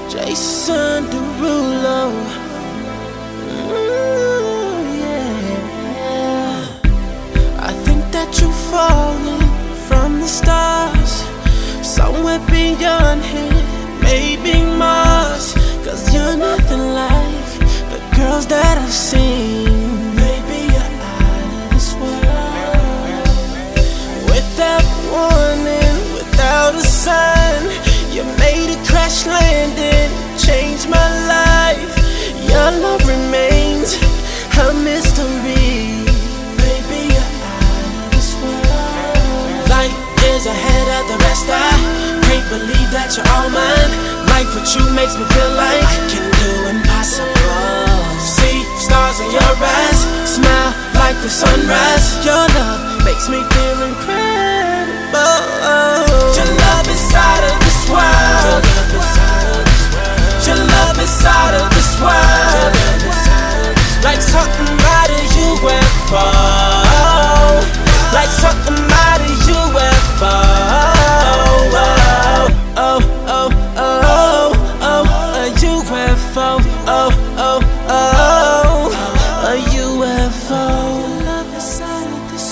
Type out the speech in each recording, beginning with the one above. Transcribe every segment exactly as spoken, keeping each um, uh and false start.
Jason Derulo. Ooh, yeah. I think that you're falling from the stars, somewhere beyond here, maybe Mars. Cause you're nothing like the girls that I've seen. Maybe you're out of this world. Without warning, without a sign, you made a crash landing, changed my life. Your love remains a mystery. Baby, you're out of this world. Light is ahead of the rest. I can't believe that you're all mine. Life with you makes me feel like I can do impossible. See stars in your eyes, smile like the sunrise. Your love makes me feel incredible. Your love is out of this world. Your love is out of this world. Like something out of U F O. Like something out of U F O. Oh, oh, oh, oh, a U F O. Oh, oh, oh, a U F O. Your love is out of this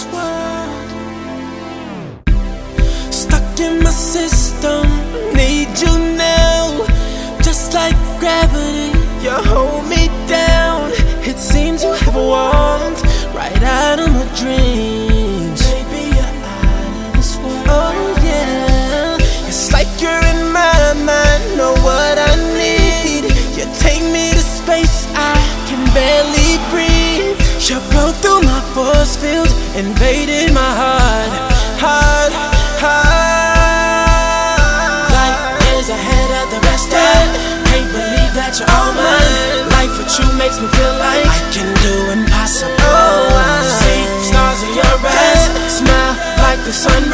world. Stuck in my system, need you now. Just like gravity, you hold me down. It seems you have walked right out of my dreams. Baby, you're out of this world. Oh yeah, it's like you're in my mind, know what I need. You take me to space, I can barely breathe. You broke through my force field, invaded my heart, heart, heart. Light is ahead of the rest. I can't believe that you're all mine. Life with you makes me feel like I can do impossible. See stars in your eyes, smile like the sun.